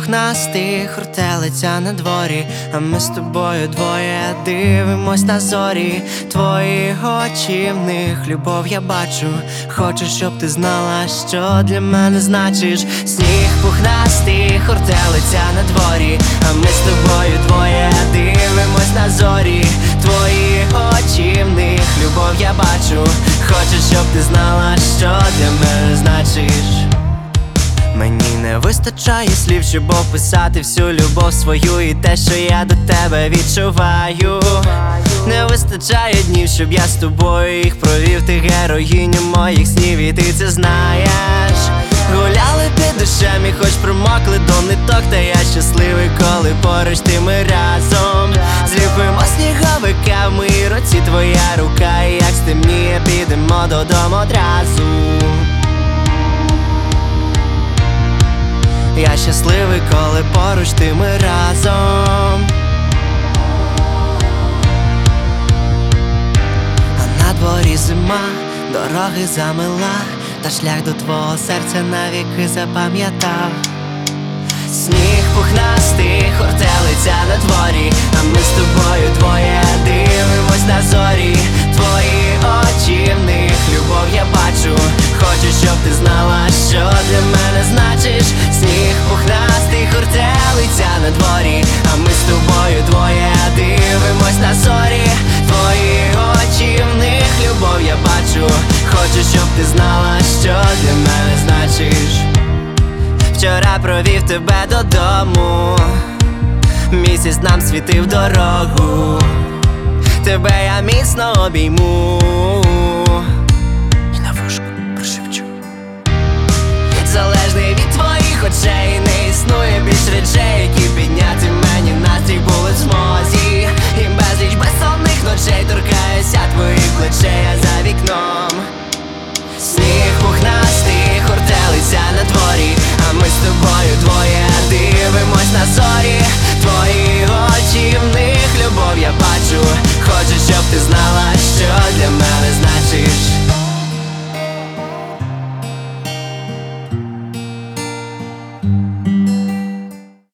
пухнастих хуртелиця на дворі, а ми з тобою двоє дивимось на зорі. Твої очі, в них любов я бачу. Хочу, щоб ти знала, що для мене значиш. Сніг пухнастий, хуртелиця на дворі, а ми з тобою двоє дивимось на зорі. Твої очі, в них любов я бачу. Хочу, щоб ти знала, що для мене значиш. Мені не вистачає слів, щоб описати всю любов свою і те, що я до тебе відчуваю. Не вистачає днів, щоб я з тобою їх провів. Ти героїню моїх снів, і ти це знаєш. Гуляли під дощем і хоч промокли до ниток, та я щасливий, коли поруч ти, ми разом. Зліпимо сніговика в моїй руці твоя рука, і як стемніє, підемо додому одразу. Я щасливий, коли поруч ти, ми разом. А на дворі зима, дороги замила, та шлях до твого серця навіки запам'ятав. Сніг пухнастий, хуртелиця на дворі, а ми з тобою двоє дивимось на зорі. Твої очі, в них любов я бачу. Хочу, щоб ти знала, що для мене значиш. Сніг пухнастий, хуртелиця на дворі, а ми з тобою двоє дивимось на зорі. Твої очі, в них любов я бачу. Хочу, щоб ти знала, що для мене значиш. Вчора провів тебе додому, місяць нам світив дорогу. Тебе я міцно обійму,